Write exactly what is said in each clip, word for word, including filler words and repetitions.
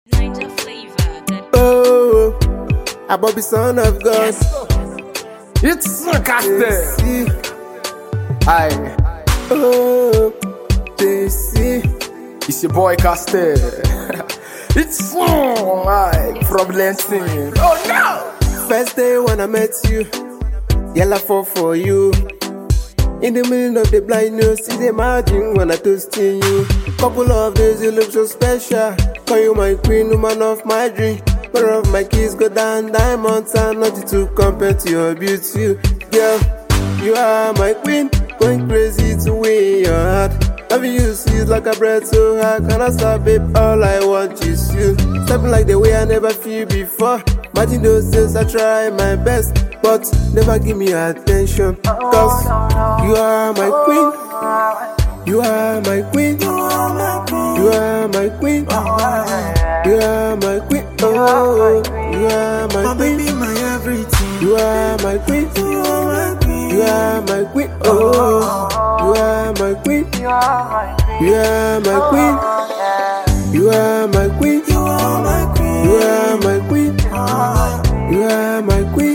Niger flavor. That Oh, I Bobby son of God. It's Castel. Aye, Oh, they see. it's your boy Castel. It's like from Lansing. Oh no! First day when I met you, yellow fall for you. In the middle of the blindness, see the imagine when I toasting you. Couple of days you look so special. Call you my queen, woman of my dream. Mother of my kids go down diamonds and nothing to compare to your beauty. Girl, you are my queen, going crazy to win your heart. Loving you sweet like a bread so hard. Can I stop, babe? All I want is you. Stepping like the way I never feel before. Imagine those days I try my best, but never give me attention. Cause you are my queen. You are my queen. You are my queen. You are my queen. You are my queen. Oh, you are my queen. My everything. You are my queen. You are my queen. You are my queen. Oh, you are my queen. You are my queen. You are my queen. You are my queen. You are my queen. You are my queen.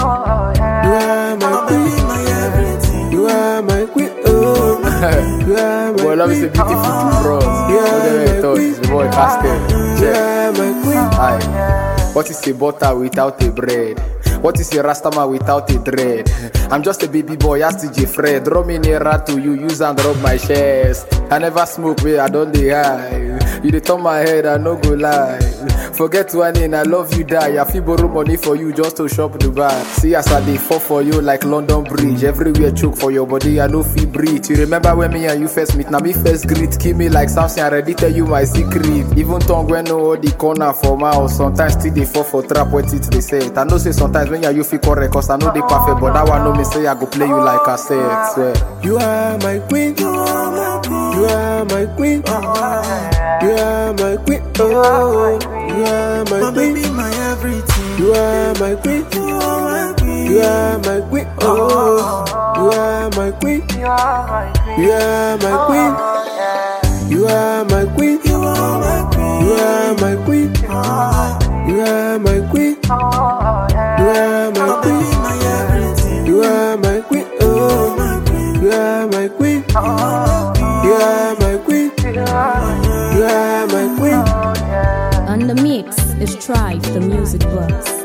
You are my queen. My everything. You are my queen. Oh, you are my Boy, love is a queen. beautiful bro. You What are do my you thought? queen. It's your boy Castel. You are my queen. Aye. What is a butter without a bread? What is a rastaman without a dread? I'm just a baby boy, ask T J Fred. Draw me nearer to you, use and rub my chest. I never smoke, way I don't dey high. You dey turn my head, I no go lie. Forget one name, I love you die. I feel borrow money for you just to shop Dubai. See as I dey fall for you like London Bridge. Everywhere choke for your body, I no feel breathe. You remember when me and you first meet? Now me first greet, kill me like something. I already tell you my secret. Even tongue when no the corner for mouth. Sometimes still dey fall for trap when it they say it. I know say sometimes when you feel correct, cause I know they perfect. But that one know me say I go play you like I said. Swear. You are my queen. You are my queen. You are my queen. You are my queen. Oh, you are my My queen. baby, my everything. You are my queen. You are my queen. You are my queen. Oh, you are my queen. You are my queen. You are my queen. You are my queen. You are my queen. You are my queen. You are my My queen. baby, my everything. You are my queen. Oh, My queen. you are my queen. You are my queen. You are my queen. on the mix is Tribe, the music box.